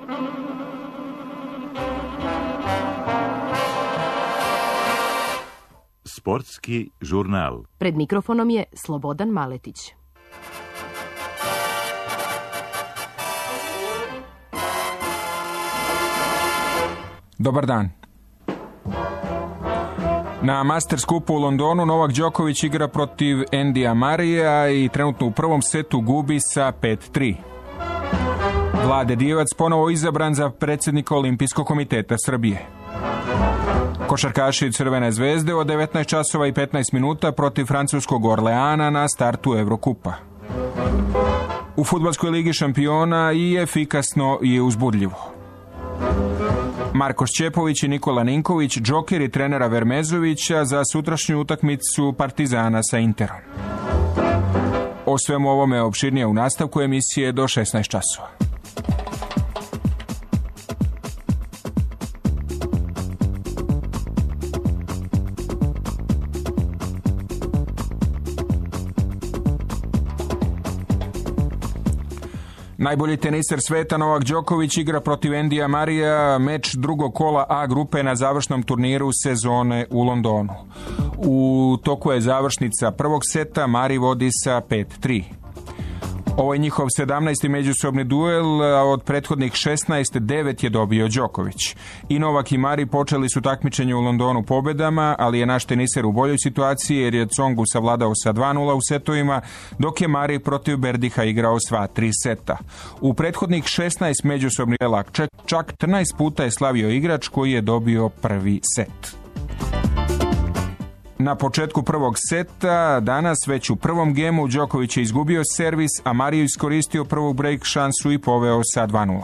Sportski žurnal. Pred mikrofonom je Slobodan Maletić. Dobar dan. Na Masters Cupu u Londonu Novak Đoković igra protiv Andyja Murraya i trenutno u prvom setu gubi sa 5-3. Vlade Divac ponovo izabran za predsjednika Olimpijskog komiteta Srbije. Košarkaši Crvene zvezde od 19 časova i 15 minuta protiv francuskog Orleana na startu Evrokupa. U fudbalskoj ligi šampiona i efikasno i uzbudljivo. Marko Šćepović i Nikola Ninković, džokeri trenera Vermezovića za sutrašnju utakmicu Partizana sa Interom. O svemu ovome opširnije u nastavku emisije do 16 časova. Najbolji teniser sveta Novak Đoković igra protiv Andyja Murraya meč drugog kola A grupe na završnom turniru sezone u Londonu. U toku je završnica prvog seta, Murray vodi sa 5-3. Ovo je njihov 17. međusobni duel, a od prethodnih 16, 9 je dobio Đoković. I Novak i Murray počeli su takmičenje u Londonu pobedama, ali je naš teniser u boljoj situaciji jer je Tsongu savladao sa 2-0 u setovima, dok je Murray protiv Berdiha igrao sva 3 seta. U prethodnih 16 međusobnih duela čak 14 puta je slavio igrač koji je dobio prvi set. Na početku prvog seta, danas već u prvom gemu, Đoković je izgubio servis, a Murray iskoristio prvu break šansu i poveo sa 2-0.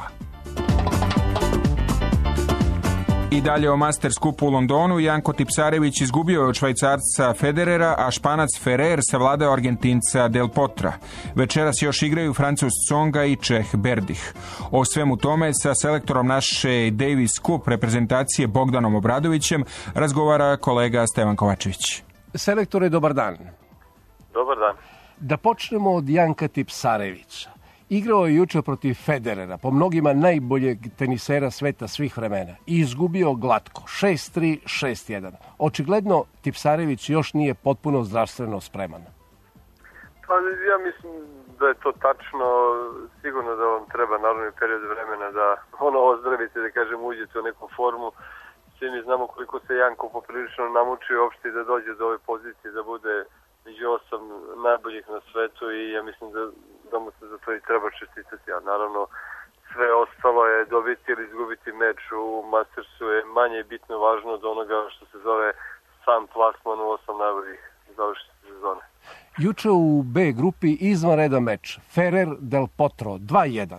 I dalje o Masters Cupu u Londonu, Janko Tipsarević izgubio je od Švajcarca Federera, a Španac Ferrer savladao Argentinca Del Potra. Večeras još igraju Francuz Tsonga i Čeh Berdih. O svemu tome sa selektorom naše Davis Cup reprezentacije Bogdanom Obradovićem razgovara kolega Stevan Kovačević. Selektore, dobar dan. Dobar dan. Da počnemo od Janka Tipsarevića. Igrao je juče protiv Federera, po mnogima najboljeg tenisera sveta svih vremena, i izgubio glatko, 6-3, 6-1. Očigledno, Tipsarević još nije potpuno zdravstveno spreman. Pa ja mislim da je to tačno. Sigurno da vam treba naravno period vremena da ozdravite, da kažem, uđete u neku formu. Svi mi znamo koliko se Janko poprilično namučio uopšte da dođe do ove pozicije, da bude među 8 najboljih na svetu, i ja mislim da mu se za to i treba čestitati. A naravno sve ostalo je dobiti ili izgubiti meč u Mastersu je manje bitno važno od onoga što se zove sam plasman u 8 najboljih završnice sezone. Juče u B grupi izvanredan meč, Ferrer Del Potro 2-1.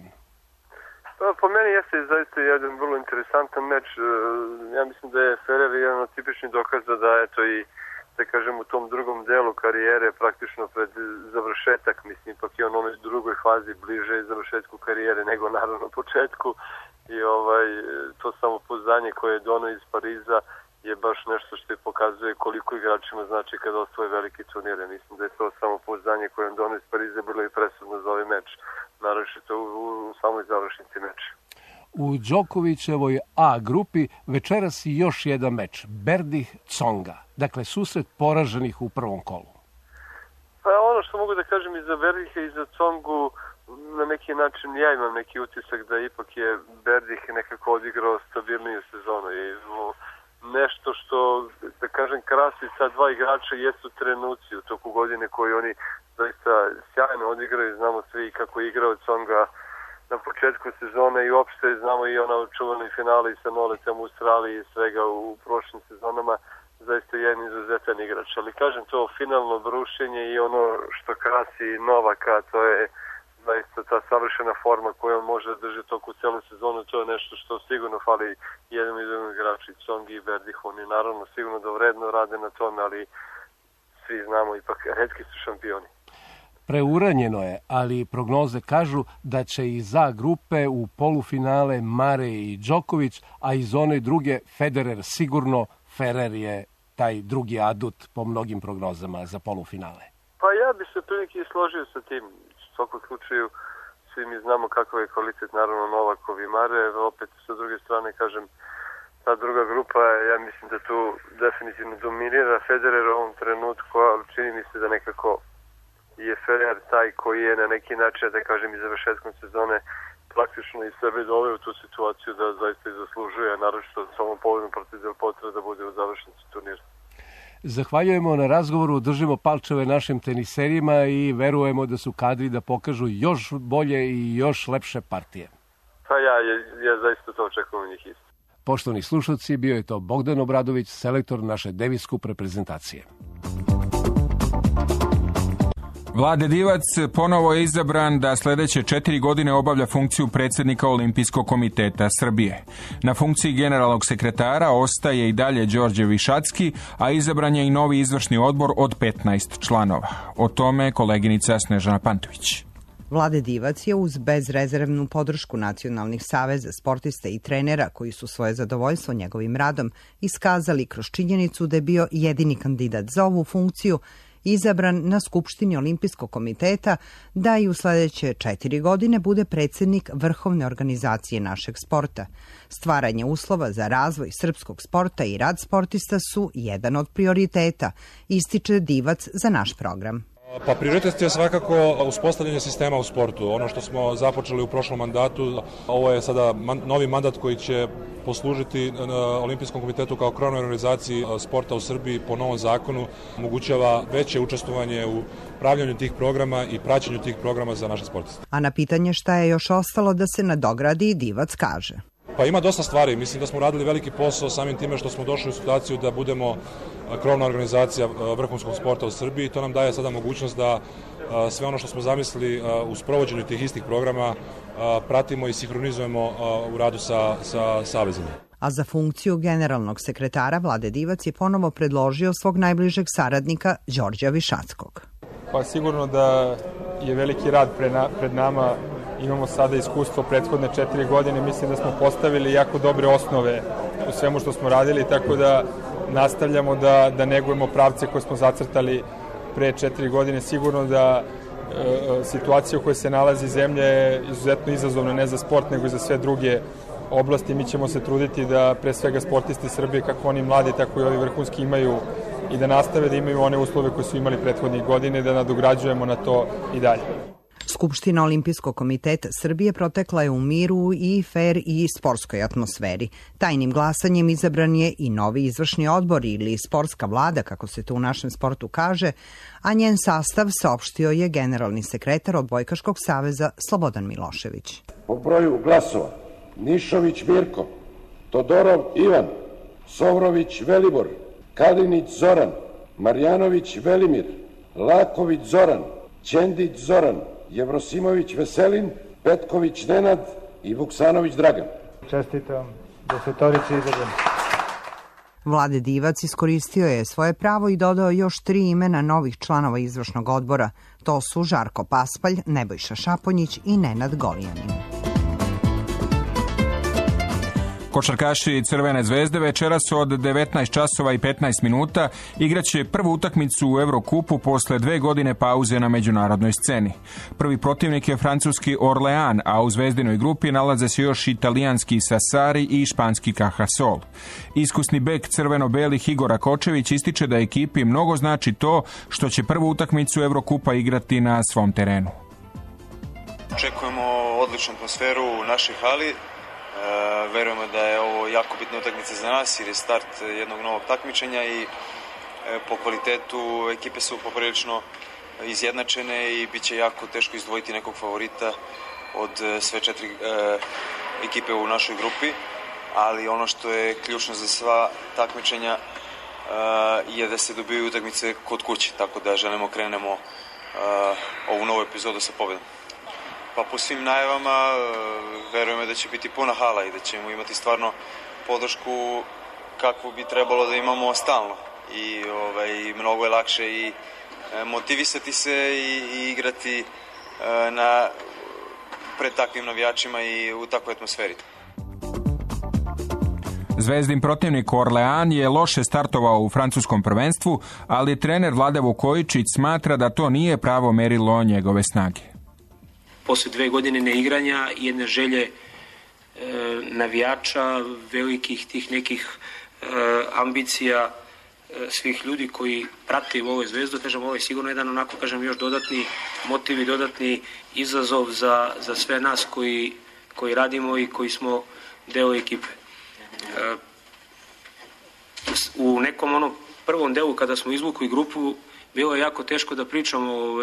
Po meni jeste zaista jedan vrlo interesantan meč. Ja mislim da je Ferrer jedan od tipičnih dokaza da eto i da kažem u tom drugom delu karijere, praktično pred završetak, mislim, ipak je on u onoj drugoj fazi bliže završetku karijere nego naravno početku, i to samopouzdanje koje je doneo iz Pariza je baš nešto što je pokazuje koliko igračima znači kada osvoje velike turnire. Mislim da je to samopouzdanje koje on doneo iz Pariza bilo i presudno za ovaj meč, naravno u samoj završnici meča. U Đokovićevoj A grupi večeras i još jedan meč, Berdih Tsonga. Dakle, susret poraženih u prvom kolu. Pa ono što mogu da kažem i za Berdiha i za Tsongu, na neki način ja imam neki utisak da ipak je Berdih nekako odigrao stabilniju sezonu. I nešto što, da kažem, krasi sa dva igrača jesu trenuci u toku godine koji oni zaista sjajno odigraju. Znamo svi kako je igrao Tsonga na početku sezone i uopšte znamo i ona čuvani finali sa Nolecem u Australiji i svega u prošlim sezonama. Zaista je jedan izuzetan igrač. Ali kažem, to finalno brušenje i ono što krasi Novaka, to je zaista ta savršena forma koju on može držati toku celu sezonu. To je nešto što sigurno fali jednom i drugom igraču, Tsongi i Berdih. Oni naravno sigurno da vredno rade na tome, ali svi znamo, ipak retki su šampioni. Preuranjeno je, ali prognoze kažu da će iz A grupe u polufinale Murray i Đoković, a iz one druge Federer sigurno. Ferrer je taj drugi adut po mnogim prognozama za polufinale. Pa ja bi se prilike složio sa tim. U svakom slučaju svi mi znamo kakav je kvalitet, naravno, Novakov i Mare. Opet, sa druge strane, kažem, ta druga grupa, ja mislim da tu definitivno dominira Federer u ovom trenutku, ali čini mi se da nekako je Federer taj koji je na neki način, da kažem, i završetkom sezone praktično i sebe doveo u tu situaciju da zaista i zaslužuje, naročito sa ovom pobedom protiv Del Potra da bude u završnici turnira. Zahvaljujemo na razgovoru, držimo palčeve našim teniserima i verujemo da su kadri da pokažu još bolje i još lepše partije. Pa ja zaista to očekujem njih isto. Poštovani slušalci, bio je to Bogdan Obradović, selektor naše Davis Cup reprezentacije. Vlade Divac ponovo je izabran da sljedeće 4 godine obavlja funkciju predsjednika Olimpijskog komiteta Srbije. Na funkciji generalnog sekretara ostaje i dalje Đorđe Višacki, a izabran je i novi izvršni odbor od 15 članova. O tome koleginica Snežana Pantović. Vlade Divac je uz bezrezervnu podršku nacionalnih saveza, sportista i trenera koji su svoje zadovoljstvo njegovim radom iskazali kroz činjenicu da je bio jedini kandidat za ovu funkciju, izabran na Skupštini Olimpijskog komiteta da i u sljedeće 4 godine bude predsjednik vrhovne organizacije našeg sporta. Stvaranje uslova za razvoj srpskog sporta i rad sportista su jedan od prioriteta, ističe Divac za naš program. Pa prioritet je svakako uspostavljanje sistema u sportu. Ono što smo započeli u prošlom mandatu, ovo je sada novi mandat koji će poslužiti Olimpijskom komitetu kao krovnoj organizaciji sporta u Srbiji po novom zakonu, omogućava veće učestvovanje u pravljanju tih programa i praćenju tih programa za naše sportiste. A na pitanje šta je još ostalo da se nadogradi, Divac kaže. Pa ima dosta stvari. Mislim da smo radili veliki posao samim time što smo došli u situaciju da budemo krovna organizacija vrhunskog sporta u Srbiji. To nam daje sada mogućnost da sve ono što smo zamislili u sprovođenju tih istih programa pratimo i sinhronizujemo u radu sa savezima. A za funkciju generalnog sekretara Vlade Divac je ponovo predložio svog najbližeg saradnika Đorđa Višackog. Pa sigurno da je veliki rad pred nama. Imamo sada iskustvo prethodne 4 godine, mislim da smo postavili jako dobre osnove u svemu što smo radili, tako da nastavljamo da negujemo pravce koje smo zacrtali pre 4 godine. Sigurno da situacija u kojoj se nalazi zemlja je izuzetno izazovna, ne za sport, nego i za sve druge oblasti. Mi ćemo se truditi da pre svega sportisti Srbije, kako oni mladi, tako i ovi vrhunski, imaju i da nastave da imaju one uslove koje su imali prethodnih godine, da nadograđujemo na to i dalje. Skupština Olimpijskog komiteta Srbije protekla je u miru i fer i sportskoj atmosferi. Tajnim glasanjem izabran je i novi izvršni odbor ili sportska vlada, kako se to u našem sportu kaže, a njen sastav saopštio je generalni sekretar Odbojkaškog saveza Slobodan Milošević. Po broju glasova Nišović Mirko, Todorov Ivan, Sovrović Velibor, Kalinić Zoran, Marjanović Velimir, Laković Zoran, Ćendić Zoran, Jevrosimović Veselin, Petković Nenad i Vuksanović Dragan. Čestitam desetorici izabran. Vlade Divac iskoristio je svoje pravo i dodao još 3 imena novih članova izvršnog odbora. To su Žarko Paspalj, Nebojša Šaponjić i Nenad Golijanin. Košarkaši Crvene zvezde večeras od 19 časova i 15 minuta igraće prvu utakmicu u Evrokupu posle 2 godine pauze na međunarodnoj sceni. Prvi protivnik je francuski Orlean, a u zvezdinoj grupi nalaze se još italijanski Sassari i španski Cajasol. Iskusni bek crveno-belih Igor Rakočević ističe da ekipi mnogo znači to što će prvu utakmicu Evrokupa igrati na svom terenu. Očekujemo odličnu atmosferu u našoj hali. Verujemo da je ovo jako bitna utakmica za nas jer je start jednog novog takmičenja i po kvalitetu ekipe su poprilično izjednačene i bit će jako teško izdvojiti nekog favorita od sve 4 ekipe u našoj grupi, ali ono što je ključno za sva takmičenja je da se dobiju utakmice kod kuće, tako da želimo krenemo ovu novu epizodu sa pobedom. Pa po svim najavama verujemo da će biti puna hala i da ćemo imati stvarno podršku kakvu bi trebalo da imamo stalno. I mnogo je lakše i motivisati se i igrati pred takvim navijačima i u takvoj atmosferi. Zvezdin protivnik Orlean je loše startovao u francuskom prvenstvu, ali trener Vlade Vukojičić smatra da to nije pravo merilo njegove snage. posle 2 godine neigranja i jedne želje navijača, velikih tih nekih ambicija svih ljudi koji prate ovo Zvezdu, kažem, ovo je sigurno jedan onako, kažem, još dodatni motiv i dodatni izazov za sve nas koji radimo i koji smo deo ekipe. U nekom onom prvom delu kada smo izvukli grupu, bilo je jako teško da pričamo o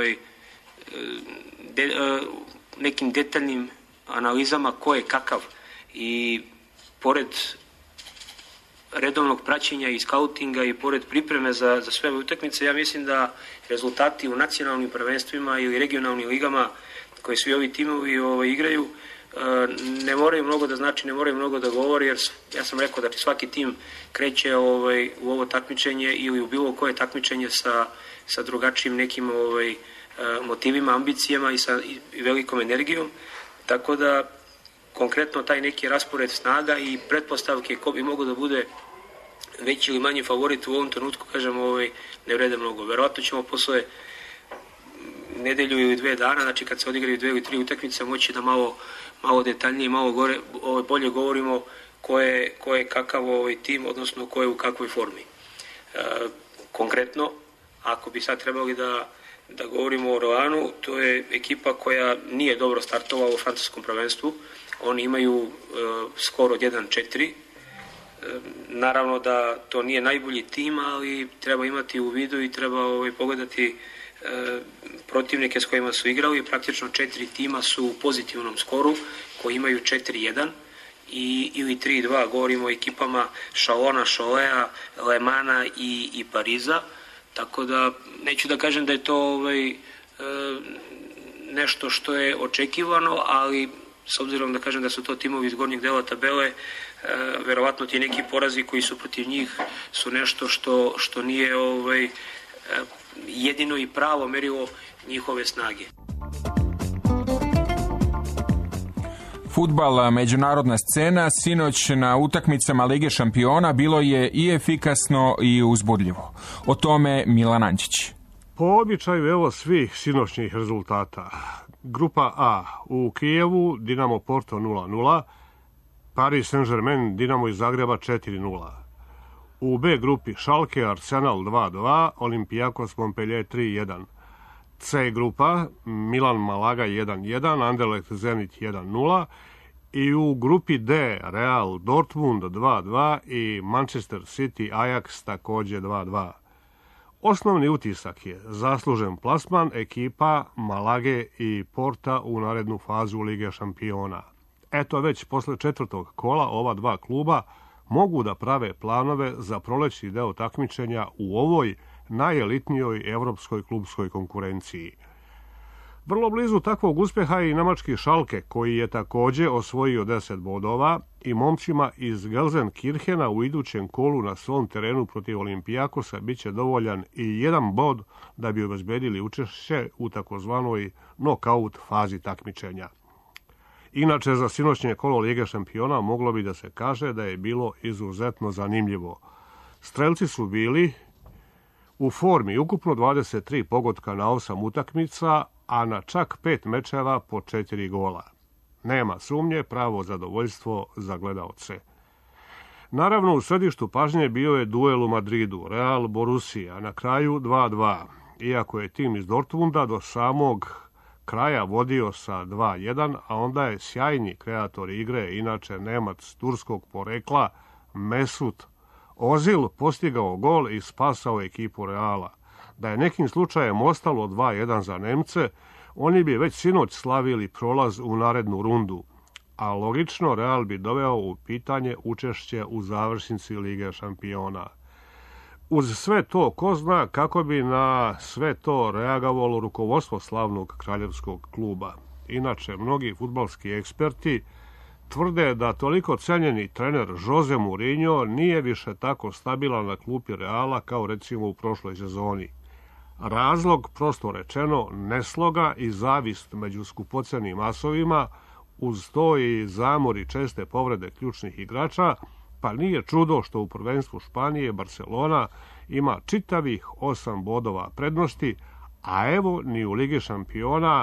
nekim detaljnim analizama ko je kakav, i pored redovnog praćenja i skautinga i pored pripreme za sve utakmice, ja mislim da rezultati u nacionalnim prvenstvima ili regionalnim ligama koje svi ovi timovi igraju ne moraju mnogo da znači, ne moraju mnogo da govori, jer ja sam rekao da svaki tim kreće u ovo takmičenje ili u bilo koje takmičenje sa drugačijim nekim motivima, ambicijama i velikom energijom, tako da konkretno taj neki raspored snaga i pretpostavke ko bi mogao da bude veći ili manji favorit u ovom trenutku, kažem, ne vrede mnogo. Verovatno ćemo posle nedelju ili 2 dana, znači kad se odigraju 2 ili 3 utakmice, moći da malo detaljnije i malo bolje govorimo ko je kakav tim, odnosno ko je u kakvoj formi. Konkretno, ako bi sad trebali da govorimo o Roanu, to je ekipa koja nije dobro startovala u francuskom prvenstvu. Oni imaju skor od 1-4. Naravno da to nije najbolji tim, ali treba imati u vidu i treba pogledati protivnike s kojima su igrali. Praktično 4 tima su u pozitivnom skoru koji imaju 4-1 ili 3-2. Govorimo o ekipama Chalona, Choletea, Le Mana i Pariza. Tako da neću da kažem da je to nešto što je očekivano, ali s obzirom da kažem da su to timovi iz gornjeg dela tabele, verovatno ti neki porazi koji su protiv njih su nešto što nije jedino i pravo merilo njihove snage. Fudbal, međunarodna scena, sinoć na utakmicama Lige šampiona bilo je i efikasno i uzbudljivo. O tome Milan Ančić. Po običaju evo svih sinoćnih rezultata. Grupa A u Kijevu Dinamo Porto 0-0, Paris Saint-Germain Dinamo iz Zagreba 4-0. U B grupi Schalke Arsenal 2-2, Olympiakos Montpellier 3-1. C grupa Milan Malaga 1-1, Anderlecht Zenit 1-0 i u grupi D Real Dortmund 2-2 i Manchester City Ajax također 2-2. Osnovni utisak je zaslužen plasman ekipa Malage i Porta u narednu fazu Lige šampiona. Eto, već posle 4. kola ova 2 kluba mogu da prave planove za prolećni deo takmičenja u ovoj najelitnijoj evropskoj klubskoj konkurenciji. Vrlo blizu takvog uspjeha je i nemački Schalke, koji je također osvojio 10 bodova i momcima iz Gelsenkirchena u idućem kolu na svom terenu protiv Olympiakosa bit će dovoljan i 1 bod da bi obezbedili učešće u takozvanoj knockout fazi takmičenja. Inače, za sinoćnje kolo Lige šampiona moglo bi da se kaže da je bilo izuzetno zanimljivo. Strelci su bili u formi ukupno 23 pogotka na 8 utakmica, a na čak 5 mečeva po 4 gola. Nema sumnje, pravo zadovoljstvo za gledaoce. Naravno, u središtu pažnje bio je duel u Madridu, Real Borussia, a na kraju 2-2. Iako je tim iz Dortmunda do samog kraja vodio sa 2-1, a onda je sjajni kreator igre, inače Nemac turskog porekla, Mesut Ozil, postigao gol i spasao ekipu Reala. Da je nekim slučajem ostalo 2-1 za Nemce, oni bi već sinoć slavili prolaz u narednu rundu, a logično Real bi doveo u pitanje učešće u završnici Lige šampiona. Uz sve to, ko zna kako bi na sve to reagovalo rukovodstvo slavnog kraljevskog kluba. Inače, mnogi fudbalski eksperti tvrde da toliko cenjeni trener Jose Mourinho nije više tako stabilan na klupi Reala kao recimo u prošloj sezoni. Razlog, prosto rečeno, nesloga i zavist među skupocenim masovima, uz to i zamor i česte povrede ključnih igrača, pa nije čudo što u prvenstvu Španije Barcelona ima čitavih 8 bodova prednosti, a evo ni u Ligi šampiona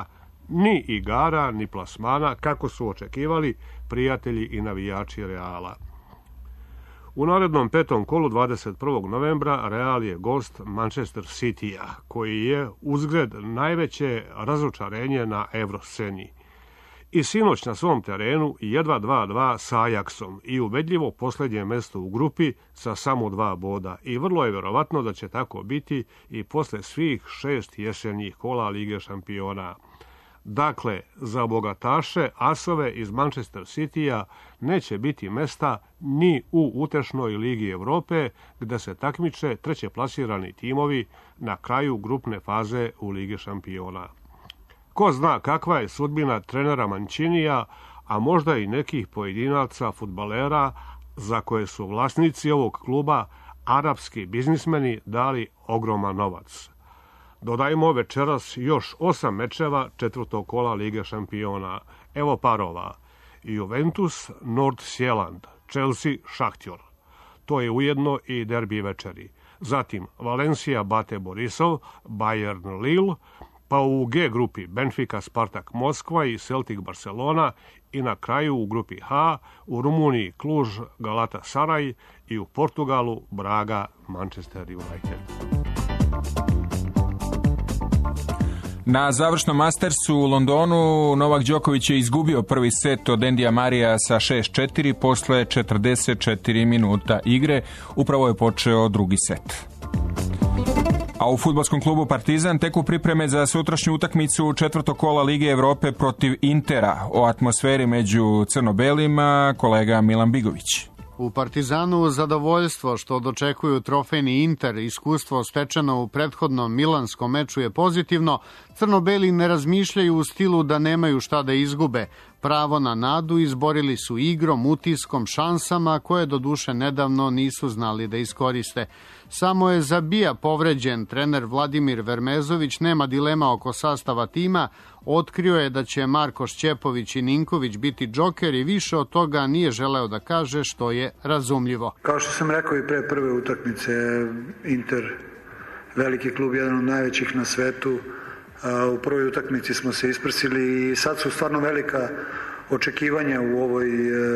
ni igara, ni plasmana, kako su očekivali prijatelji i navijači Reala. U narednom petom kolu 21. novembra Real je gost Manchester City-a, koji je uzgred najveće razočarenje na evrosceni. I sinoć na svom terenu jedva 2-2 sa Ajaxom i ubedljivo posljednje mesto u grupi sa samo 2 boda. I vrlo je verovatno da će tako biti i posle svih 6 jesenjih kola Lige šampiona. Dakle, za bogataše, asove iz Manchester City-a neće biti mesta ni u utešnoj Ligi Evrope, gde se takmiče trećeplasirani timovi na kraju grupne faze u Ligi šampiona. Ko zna kakva je sudbina trenera Mancinija, a možda i nekih pojedinaca fudbalera za koje su vlasnici ovog kluba arapski biznismeni dali ogroman novac. Dodajmo večeras još 8 mečeva četvrtog kola Lige šampiona. Evo parova: Juventus, Nordsjælland, Chelsea, Šahtjor. To je ujedno i derbi večeri. Zatim Valencia, Bate Borisov, Bayern, Lille, pa u G grupi Benfica, Spartak, Moskva i Celtic, Barcelona, i na kraju u grupi H u Rumuniji Cluj, Galatasaray i u Portugalu Braga, Manchester United. Na završnom Mastersu u Londonu Novak Đoković je izgubio prvi set od Endija Marija sa 6-4 posle 44 minuta igre. Upravo je počeo drugi set. A u fudbalskom klubu Partizan teku pripreme za sutrašnju utakmicu četvrtog kola Lige Evrope protiv Intera. O atmosferi među crno-belima kolega Milan Bigović. U Partizanu zadovoljstvo što dočekuju trofejni Inter, iskustvo stečeno u prethodnom milanskom meču je pozitivno. Crno-beli ne razmišljaju u stilu da nemaju šta da izgube. Pravo na nadu izborili su igrom, utiskom, šansama koje doduše nedavno nisu znali da iskoriste. Samo je za Bija povređen. Trener Vladimir Vermezović nema dilema oko sastava tima. Otkrio je da će Marko Šćepović i Ninković biti džoker i više od toga nije želeo da kaže, što je razumljivo. Kao što sam rekao i pre prve utakmice, Inter, veliki klub, jedan od najvećih na svetu. U prvoj utakmici smo se isprsili i sad su stvarno velika očekivanja u ovoj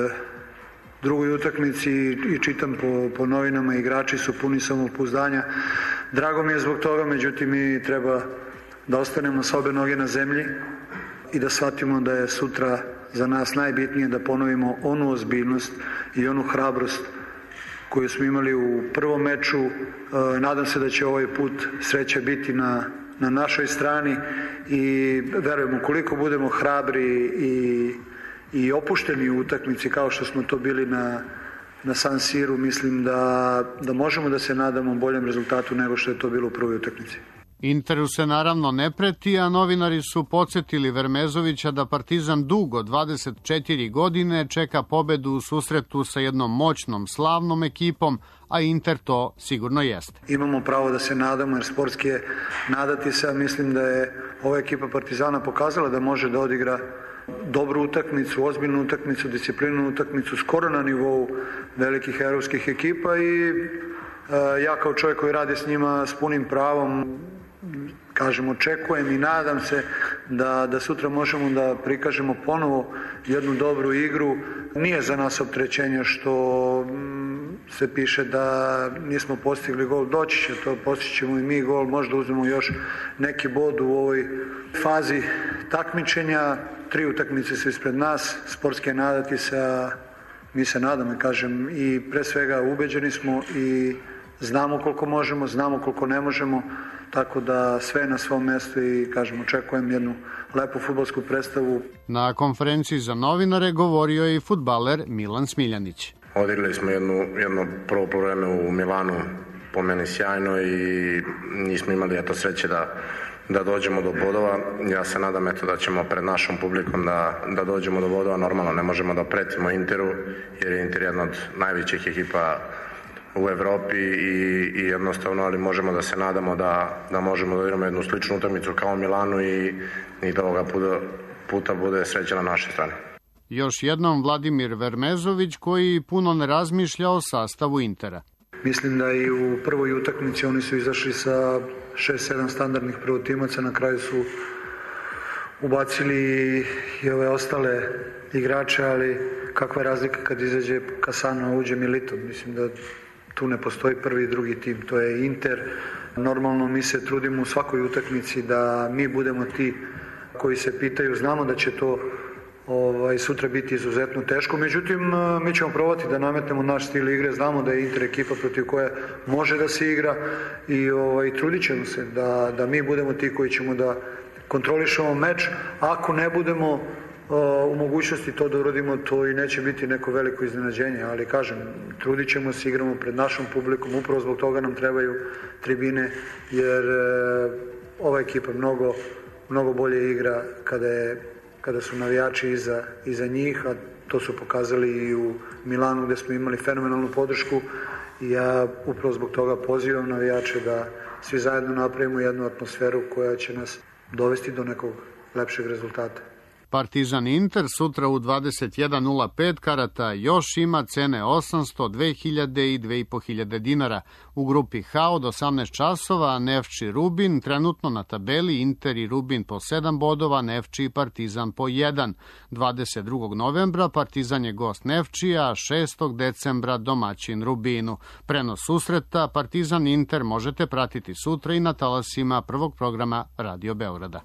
drugoj utakmici i čitam po novinama, igrači su puni samopouzdanja. Drago mi je zbog toga, međutim mi treba da ostanemo s obe noge na zemlji i da shvatimo da je sutra za nas najbitnije da ponovimo onu ozbiljnost i onu hrabrost koju smo imali u prvom meču. Nadam se da će ovaj put sreća biti na našoj strani i verujemo, koliko budemo hrabri i opušteni u utakmici kao što smo to bili na San Siru, mislim da možemo da se nadamo boljem rezultatu nego što je to bilo u prvoj utakmici. Interu se naravno ne preti, a novinari su podsjetili Vermezovića da Partizan dugo, 24 godine, čeka pobedu u susretu sa jednom moćnom, slavnom ekipom, a Inter to sigurno jeste. Imamo pravo da se nadamo, jer sportski je nadati se, a mislim da je ova ekipa Partizana pokazala da može da odigra dobru utakmicu, ozbiljnu utakmicu, disciplinnu utakmicu, skoro na nivou velikih evropskih ekipa i ja kao čovjek koji radi s njima s punim pravom, kažem, očekujem i nadam se da sutra možemo da prikažemo ponovo jednu dobru igru. Nije za nas opterećenje što se piše da nismo postigli gol, doći će to, postići ćemo i mi gol, možda uzmemo još neki bod u ovoj fazi takmičenja. 3 utakmice su ispred nas, sportske nadati se, a mi se nadamo, kažem, i pre svega ubeđeni smo i znamo koliko možemo, znamo koliko ne možemo, tako da sve na svom mjestu i, kažem, očekujem jednu lepu fudbalsku predstavu. Na konferenciji za novinare govorio je i fudbaler Milan Smiljanić. Odigrali smo jedno prvo poluvreme u Milanu, po meni sjajno, i nismo imali sreće da dođemo do bodova. Ja se nadam da ćemo pred našom publikom da dođemo do bodova. Normalno ne možemo da pretimo Interu, jer je Inter jedna od najvećih ekipa u Evropi i jednostavno, ali možemo da se nadamo da možemo da odigramo jednu sličnu utakmicu kao u Milanu i da ovoga puta bude sreća na našoj strani. Još jednom Vladimir Vermezović, koji puno ne razmišlja o sastavu Intera. Mislim da i u prvoj utakmici oni su izašli sa 6-7 standardnih prvotimaca, na kraju su ubacili i ove ostale igrače, ali kakva je razlika kad izađe Kasano, uđe Milito. Mislim da tu ne postoji prvi i drugi tim, to je Inter. Normalno mi se trudimo u svakoj utakmici da mi budemo ti koji se pitaju, znamo da će to sutra biti izuzetno teško, međutim mi ćemo probati da nametnemo naš stil igre, znamo da je Inter ekipa protiv koje može da se igra i trudit ćemo se da mi budemo ti koji ćemo da kontrolišemo meč. Ako ne budemo u mogućnosti to da uradimo, to i neće biti neko veliko iznenađenje, ali kažem, trudit ćemo se, igramo pred našom publikom, upravo zbog toga nam trebaju tribine, jer ova ekipa mnogo bolje igra kada su navijači iza njih, a to su pokazali i u Milanu gde smo imali fenomenalnu podršku i ja upravo zbog toga pozivam navijače da svi zajedno napravimo jednu atmosferu koja će nas dovesti do nekog lepšeg rezultata. Partizan Inter sutra u 21.05, karata još ima, cene 800, 2000 i 2500 dinara. U grupi H od 18 časova Nefči Rubin, trenutno na tabeli Inter i Rubin po 7 bodova, Nefči i Partizan po 1. 22. novembra Partizan je gost Nefčija, 6. decembra domaćin Rubinu. Prenos susreta Partizan Inter možete pratiti sutra i na talasima prvog programa Radio Beograda.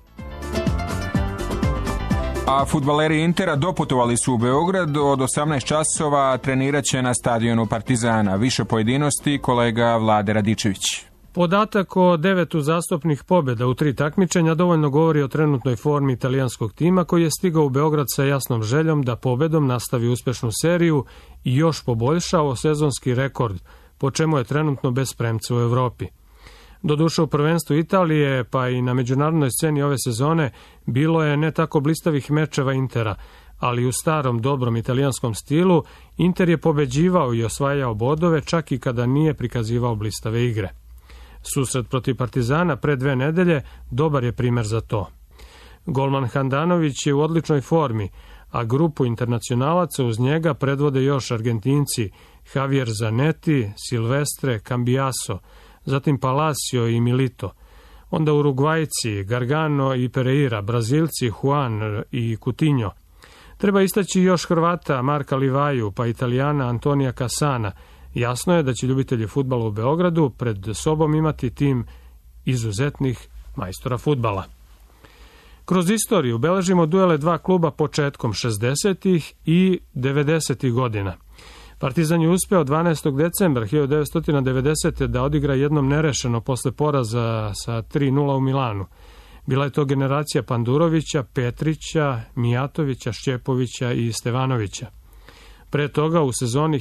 A fudbaleri Intera doputovali su u Beograd, od 18 časova trenirat će na stadionu Partizana. Više pojedinosti kolega Vlade Radičević. Podatak o 9 uzastopnih pobjeda u 3 takmičenja dovoljno govori o trenutnoj formi italijanskog tima koji je stigao u Beograd sa jasnom željom da pobedom nastavi uspešnu seriju i još poboljšao sezonski rekord, po čemu je trenutno bez premca u Evropi. Doduše u prvenstvu Italije, pa i na međunarodnoj sceni ove sezone, bilo je ne tako blistavih mečeva Intera, ali u starom dobrom italijanskom stilu Inter je pobeđivao i osvajao bodove čak i kada nije prikazivao blistave igre. Susret protiv Partizana pre 2 nedelje dobar je primer za to. Golman Handanović je u odličnoj formi, a grupu internacionalaca uz njega predvode još Argentinci Javier Zanetti, Silvestre, Cambiaso, zatim Palacio i Milito, onda Urugvajci, Gargano i Pereira, Brazilci, Juan i Coutinho. Treba istaći još Hrvata Marka Livaju, pa Italijana Antonija Cassana. Jasno je da će ljubitelji fudbala u Beogradu pred sobom imati tim izuzetnih majstora fudbala. Kroz istoriju beležimo duele 2 kluba početkom 60. i 90. godina. Partizan je uspeo 12. decembra 1990. da odigra jednom nerešeno posle poraza sa 3:0 u Milanu. Bila je to generacija Pandurovića, Petrića, Mijatovića, Šćepovića i Stevanovića. Pre toga u sezoni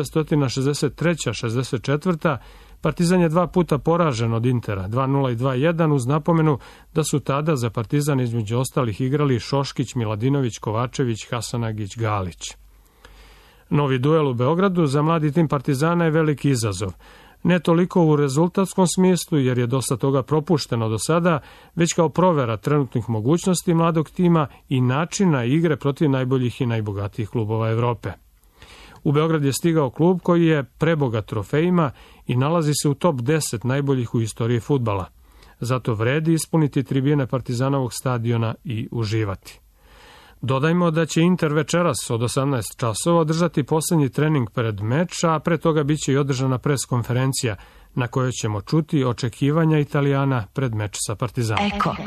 1963-64. Partizan je 2 puta poražen od Intera, 2:0 i 2:1, uz napomenu da su tada za Partizan između ostalih igrali Šoškić, Miladinović, Kovačević, Hasanagić, Galić. Novi duel u Beogradu za mladi tim Partizana je veliki izazov. Ne toliko u rezultatskom smislu, jer je dosta toga propušteno do sada, već kao provera trenutnih mogućnosti mladog tima i načina igre protiv najboljih i najbogatijih klubova Evrope. U Beograd je stigao klub koji je prebogat trofejima i nalazi se u top 10 najboljih u istoriji fudbala. Zato vredi ispuniti tribine Partizanovog stadiona i uživati. Dodajmo da će Inter večeras od 18 časova održati poslednji trening pred meč, a pre toga biće i održana pres konferencija na kojoj ćemo čuti očekivanja Italijana pred meč sa Partizanom. Eko.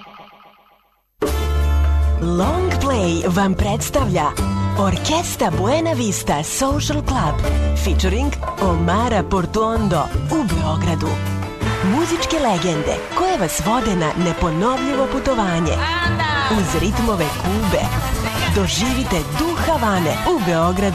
Long Play vam predstavlja Orkesta Buena Vista Social Club featuring Omara Portuondo u Beogradu. Muzičke legende koje vas vode na neponovljivo putovanje uz ritmove Kube. Doživite duh Havane u Beogradu.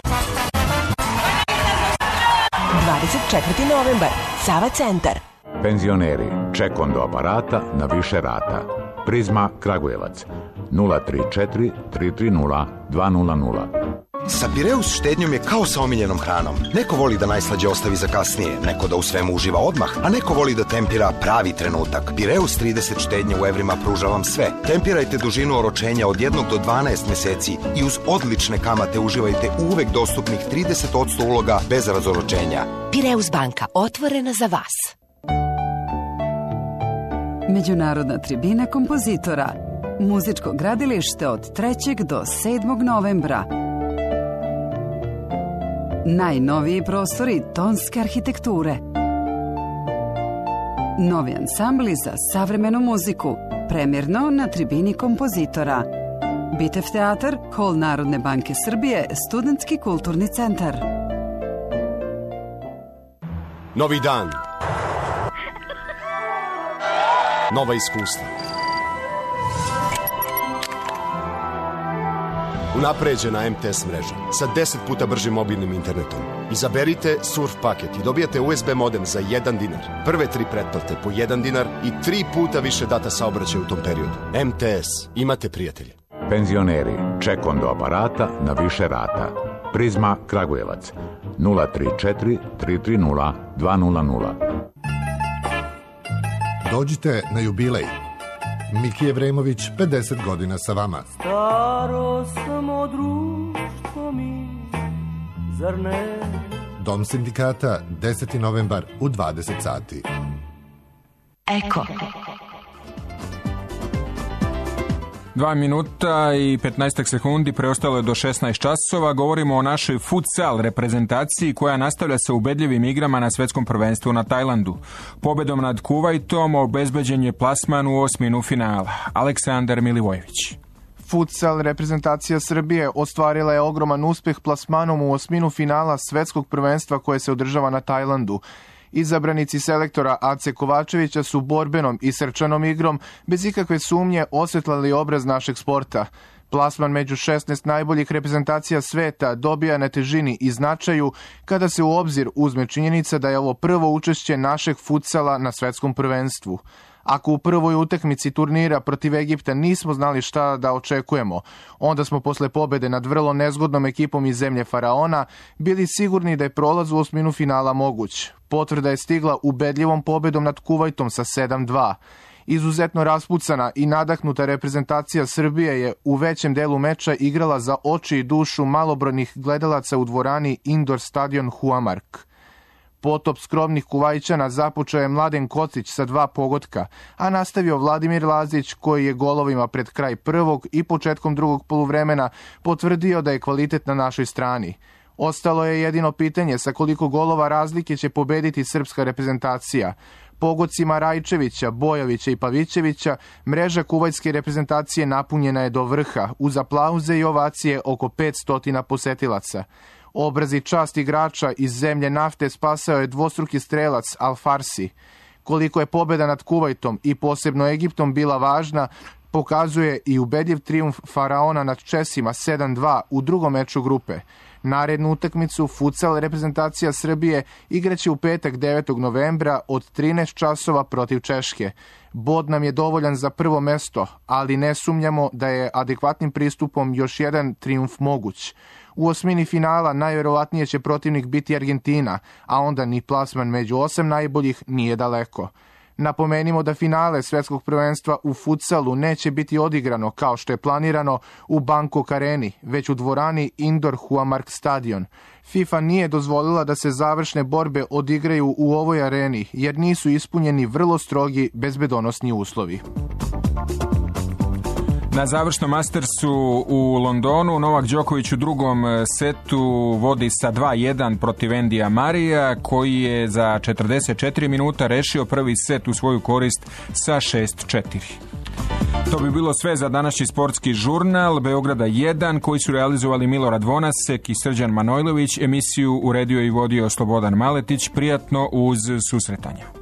24. novembar, Sava centar. Penzioneri, ček do aparata na više rata. Prizma Kragujevac 034 330 200. Sa Pireus štednjom je kao sa omiljenom hranom. Neko voli da najslađe ostavi za kasnije, neko da u svemu uživa odmah, a neko voli da tempira pravi trenutak. Pireus 30 štednje u evrima pruža vam sve. Tempirajte dužinu oročenja od 1 do 12 meseci i uz odlične kamate uživajte uvek dostupnih 30% uloga bez razoročenja. Pireus banka, otvorena za vas. Međunarodna tribina kompozitora. Muzičko gradilište od 3. do 7. novembra. Najnoviji prostori tonske arhitekture. Novi ansambli za savremenu muziku. Premjerno na tribini kompozitora. Bitev teatar, Hol Narodne banke Srbije, Studentski kulturni centar. Novi dan. Nova iskustva. Unapređena MTS mreža sa 10 puta bržim mobilnim internetom. Izaberite surf paket i dobijete USB modem za 1 dinar. Prve 3 pretplate po 1 dinar i 3 puta više data saobraćaja u tom periodu. MTS. Imate prijatelje. Penzioneri. Ček do aparata na više rata. Prizma Kragujevac. 034 330 200. Dođite na jubilej. Miki Jevremović, 50 godina sa vama. Staro samo društvo mi, zar ne? Dom sindikata, 10. novembar u 20 sati. Eko. 2 minuta i 15 sekundi preostalo je do 16 časova. Govorimo o našoj futsal reprezentaciji koja nastavlja sa ubedljivim igrama na svetskom prvenstvu na Tajlandu. Pobedom nad Kuvajtom obezbeđen je plasman u osminu finala. Aleksandar Milivojević. Futsal reprezentacija Srbije ostvarila je ogroman uspeh plasmanom u osminu finala svetskog prvenstva koje se održava na Tajlandu. Izabranici selektora Ace Kovačevića su borbenom i srčanom igrom bez ikakve sumnje osvetlali obraz našeg sporta. Plasman među 16 najboljih reprezentacija sveta dobija na težini i značaju kada se u obzir uzme činjenica da je ovo prvo učešće našeg futsala na svetskom prvenstvu. Ako u prvoj utakmici turnira protiv Egipta nismo znali šta da očekujemo, onda smo posle pobede nad vrlo nezgodnom ekipom iz zemlje Faraona bili sigurni da je prolaz u osminu finala moguć. Potvrda je stigla ubedljivom pobedom nad Kuvajtom sa 7-2. Izuzetno raspucana i nadahnuta reprezentacija Srbije je u većem delu meča igrala za oči i dušu malobrojnih gledalaca u dvorani Indoor stadion Huamark. Potop skromnih Kuvajčana započeo je Mladen Kocić sa 2 pogotka, a nastavio Vladimir Lazić koji je golovima pred kraj prvog i početkom drugog poluvremena potvrdio da je kvalitet na našoj strani. Ostalo je jedino pitanje sa koliko golova razlike će pobediti srpska reprezentacija. Pogodcima Rajčevića, Bojovića i Pavićevića mreža kuvajtske reprezentacije napunjena je do vrha, uz aplauze i ovacije oko 500 posetilaca. Obraz i čast igrača iz zemlje nafte spasao je dvostruki strelac Al-Farsi. Koliko je pobjeda nad Kuvajtom i posebno Egiptom bila važna, pokazuje i ubedljiv trijumf Faraona nad Česima 7-2 u drugom meču grupe. Narednu utakmicu futsal reprezentacija Srbije igraće u petak 9. novembra od 13 časova protiv Češke. Bod nam je dovoljan za prvo mesto, ali ne sumnjamo da je adekvatnim pristupom još jedan trijumf moguć. U osmini finala najvjerovatnije će protivnik biti Argentina, a onda ni plasman među 8 najboljih nije daleko. Napomenimo da finale svetskog prvenstva u futsalu neće biti odigrano kao što je planirano u Bangkok areni, već u dvorani Indoor Huamark stadion. FIFA nije dozvolila da se završne borbe odigraju u ovoj areni jer nisu ispunjeni vrlo strogi bezbedonosni uslovi. Na završnom Mastersu u Londonu Novak Đoković u drugom setu vodi sa 2-1 protiv Endija Marija, koji je za 44 minuta rešio prvi set u svoju korist sa 6-4. To bi bilo sve za današnji sportski žurnal Beograda 1, koji su realizovali Milorad Vonasek i Srđan Manojlović. Emisiju uredio i vodio Slobodan Maletić. Prijatno uz susretanja.